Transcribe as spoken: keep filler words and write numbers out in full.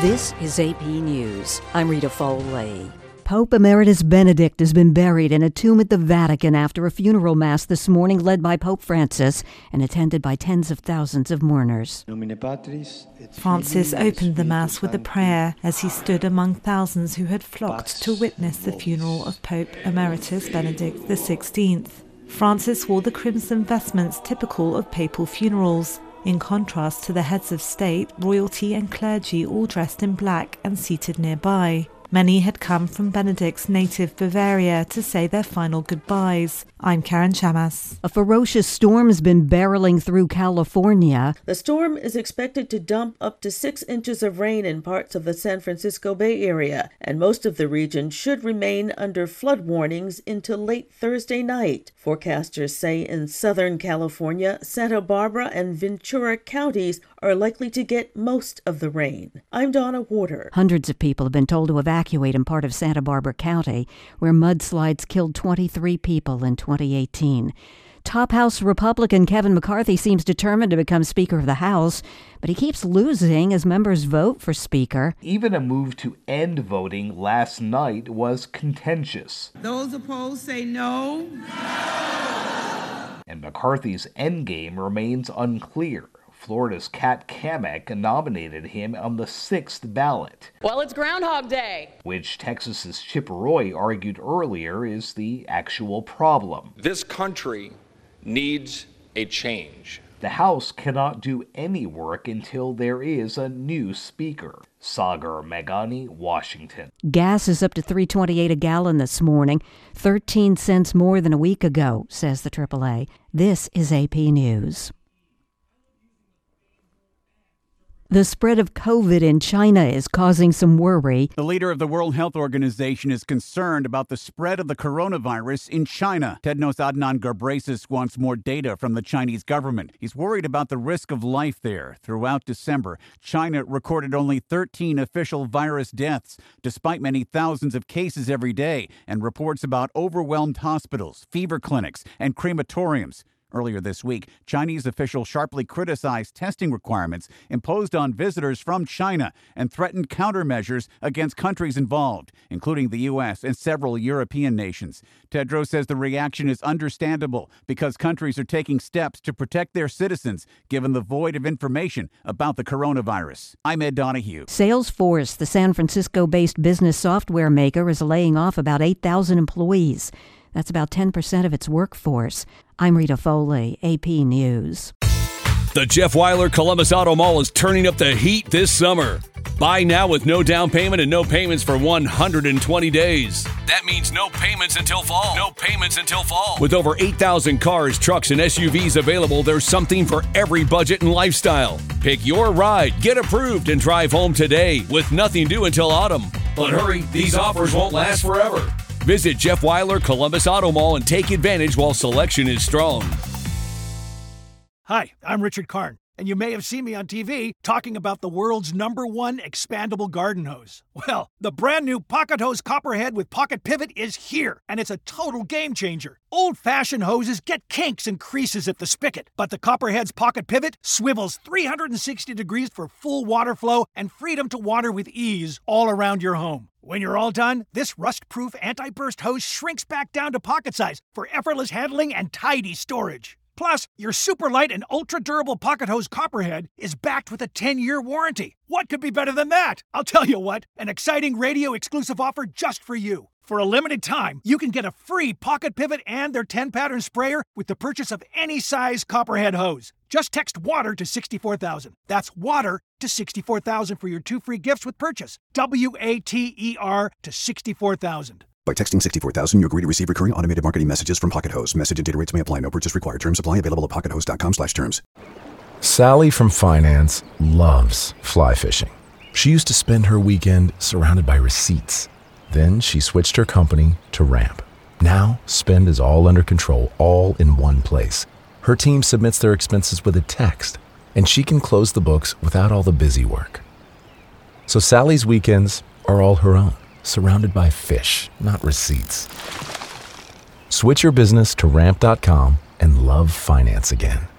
This is A P News. I'm Rita Foley. Pope Emeritus Benedict has been buried in a tomb at the Vatican after a funeral mass this morning led by Pope Francis and attended by tens of thousands of mourners. Francis opened the mass with a prayer as he stood among thousands who had flocked to witness the funeral of Pope Emeritus Benedict the sixteenth. Francis wore the crimson vestments typical of papal funerals, in contrast to the heads of state, royalty and clergy all dressed in black and seated nearby. Many had come from Benedict's native Bavaria to say their final goodbyes. I'm Karen Chamas. A ferocious storm has been barreling through California. The storm is expected to dump up to six inches of rain in parts of the San Francisco Bay Area, and most of the region should remain under flood warnings until late Thursday night. Forecasters say in Southern California, Santa Barbara and Ventura counties are likely to get most of the rain. I'm Donna Warder. Hundreds of people have been told to evacuate in part of Santa Barbara County, where mudslides killed twenty-three people in twenty eighteen. Top House Republican Kevin McCarthy seems determined to become Speaker of the House, but he keeps losing as members vote for Speaker. Even a move to end voting last night was contentious. Those opposed say no. No! And McCarthy's endgame remains unclear. Florida's Kat Cammack nominated him on the sixth ballot. Well, it's Groundhog Day. Which Texas's Chip Roy argued earlier is the actual problem. This country needs a change. The House cannot do any work until there is a new speaker. Sagar Meghani, Washington. Gas is up to three dollars and twenty-eight cents a gallon this morning, thirteen cents more than a week ago, says the triple A. This is A P News. The spread of COVID in China is causing some worry. The leader of the World Health Organization is concerned about the spread of the coronavirus in China. Tedros Adhanom Ghebreyesus wants more data from the Chinese government. He's worried about the risk of life there. Throughout December, China recorded only thirteen official virus deaths, despite many thousands of cases every day, and reports about overwhelmed hospitals, fever clinics, and crematoriums. Earlier this week, Chinese officials sharply criticized testing requirements imposed on visitors from China and threatened countermeasures against countries involved, including the U S and several European nations. Tedros says the reaction is understandable because countries are taking steps to protect their citizens, given the void of information about the coronavirus. I'm Ed Donahue. Salesforce, the San Francisco-based business software maker, is laying off about eight thousand employees. That's about ten percent of its workforce. I'm Rita Foley, A P News. The Jeff Weiler Columbus Auto Mall is turning up the heat this summer. Buy now with no down payment and no payments for one hundred twenty days. That means no payments until fall. No payments until fall. With over eight thousand cars, trucks, and S U Vs available, there's something for every budget and lifestyle. Pick your ride, get approved, and drive home today with nothing due until autumn. But hurry, these offers won't last forever. Visit Jeff Weiler Columbus Auto Mall and take advantage while selection is strong. Hi, I'm Richard Karn, and you may have seen me on T V talking about the world's number one expandable garden hose. Well, the brand new Pocket Hose Copperhead with Pocket Pivot is here, and it's a total game changer. Old-fashioned hoses get kinks and creases at the spigot, but the Copperhead's Pocket Pivot swivels three hundred sixty degrees for full water flow and freedom to water with ease all around your home. When you're all done, this rust-proof anti-burst hose shrinks back down to pocket size for effortless handling and tidy storage. Plus, your super light and ultra-durable Pocket Hose Copperhead is backed with a ten-year warranty. What could be better than that? I'll tell you what, an exciting radio-exclusive offer just for you. For a limited time, you can get a free Pocket Pivot and their ten-pattern sprayer with the purchase of any size Copperhead hose. Just text WATER to sixty-four thousand. That's WATER to sixty-four thousand for your two free gifts with purchase. W A T E R to sixty-four thousand. By texting sixty-four thousand, you agree to receive recurring automated marketing messages from Pocket Hose. Message and data rates may apply. No purchase required. Terms apply. Available at pockethose.com slash terms. Sally from finance loves fly fishing. She used to spend her weekend surrounded by receipts. Then she switched her company to Ramp. Now, spend is all under control, all in one place. Her team submits their expenses with a text, and she can close the books without all the busy work. So Sally's weekends are all her own, surrounded by fish, not receipts. Switch your business to ramp dot com and love finance again.